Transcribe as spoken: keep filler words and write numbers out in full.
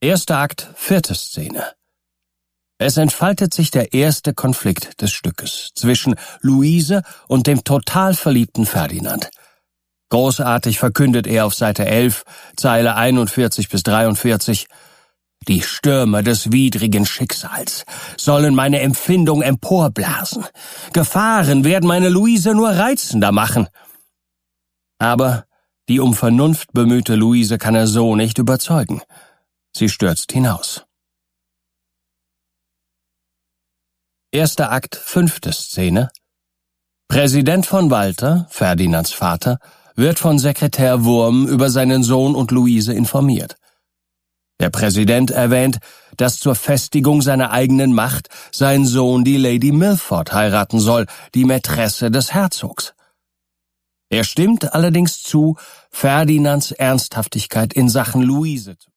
Erster Akt, vierte Szene. Es entfaltet sich der erste Konflikt des Stückes zwischen Luise und dem total verliebten Ferdinand. Großartig verkündet er auf Seite elf, Zeile einundvierzig bis dreiundvierzig: Die Stürme des widrigen Schicksals sollen meine Empfindung emporblasen. Gefahren werden meine Luise nur reizender machen. Aber die um Vernunft bemühte Luise kann er so nicht überzeugen. Sie stürzt hinaus. Erster Akt, fünfte Szene. Präsident von Walter, Ferdinands Vater, wird von Sekretär Wurm über seinen Sohn und Luise informiert. Der Präsident erwähnt, dass zur Festigung seiner eigenen Macht sein Sohn die Lady Milford heiraten soll, die Mätresse des Herzogs. Er stimmt allerdings zu, Ferdinands Ernsthaftigkeit in Sachen Luise